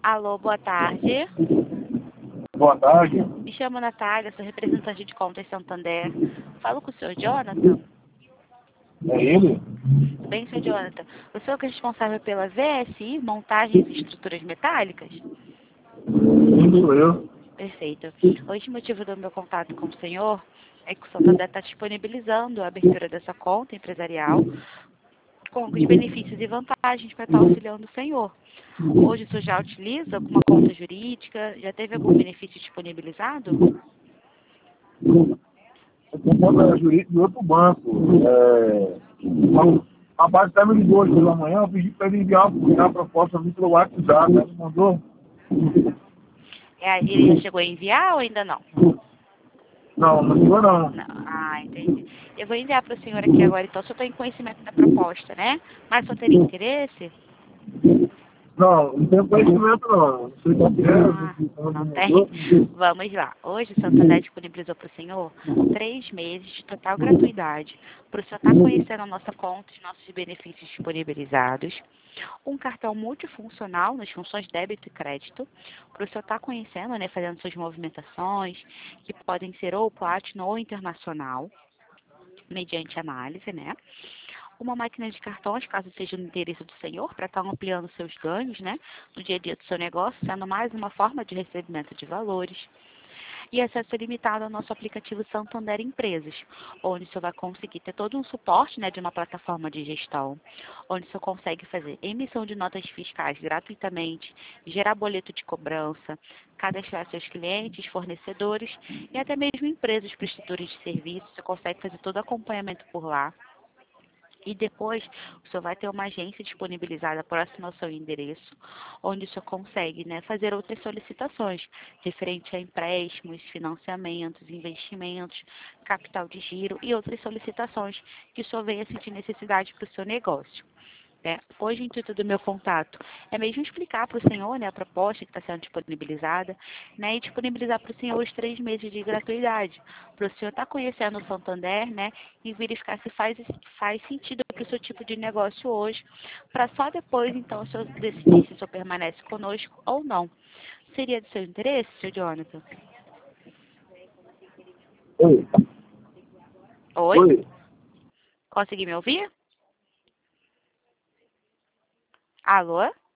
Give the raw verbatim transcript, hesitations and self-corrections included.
Alô, boa tarde. Boa tarde. Me chamo Natália, sou representante de contas Santander. Falo com o senhor Jonathan. É ele? Tudo bem, senhor Jonathan? O senhor que é responsável pela V S I, montagens e estruturas metálicas? Sim, sou eu. Perfeito. Hoje o motivo do meu contato com o senhor é que o Santander está disponibilizando a abertura dessa conta empresarial com alguns benefícios e vantagens para estar auxiliando o senhor. Hoje o senhor já utiliza alguma conta jurídica? Já teve algum benefício disponibilizado? Eu tenho conta jurídica de outro banco. É... A base até me ligou hoje pela manhã, eu pedi para ele enviar a proposta ali pelo WhatsApp. Ele mandou? É, ele já chegou a enviar ou ainda não? Não, não ligou não. Não. Ah, entendi. Eu vou enviar para o senhor aqui agora, então, se eu estou em conhecimento da proposta, né? Mas o senhor teria interesse? Não, não tenho conhecimento não. Não sei qual que Ah, é, não não tem? mandou. Vamos lá. Hoje o Santander disponibilizou para o senhor três meses de total gratuidade para o senhor estar conhecendo a nossa conta, os nossos benefícios disponibilizados, um cartão multifuncional nas funções débito e crédito, para o senhor estar conhecendo, né, fazendo suas movimentações, que podem ser ou Platinum ou internacional, mediante análise, né? Uma máquina de cartões, caso seja no interesse do senhor, para estar ampliando seus ganhos, né, no dia a dia do seu negócio, sendo mais uma forma de recebimento de valores. E acesso limitado ao nosso aplicativo Santander Empresas, onde o senhor vai conseguir ter todo um suporte, né, de uma plataforma de gestão, onde o senhor consegue fazer emissão de notas fiscais gratuitamente, gerar boleto de cobrança, cadastrar seus clientes, fornecedores e até mesmo empresas prestadoras de serviços. Você consegue fazer todo o acompanhamento por lá. E depois, o senhor vai ter uma agência disponibilizada próxima ao seu endereço, onde o senhor consegue, né, fazer outras solicitações referente a empréstimos, financiamentos, investimentos, capital de giro e outras solicitações que o senhor venha sentir necessidade para o seu negócio. É, hoje, o intuito do meu contato é mesmo explicar para o senhor, né, a proposta que está sendo disponibilizada, né, e disponibilizar para o senhor os três meses de gratuidade, para o senhor estar conhecendo o Santander, né, e verificar se faz, faz sentido para o seu tipo de negócio hoje, para só depois, então, o senhor decidir se o senhor permanece conosco ou não. Seria de seu interesse, senhor Jonathan? Oi. Oi? Oi. Consegui me ouvir? Alô?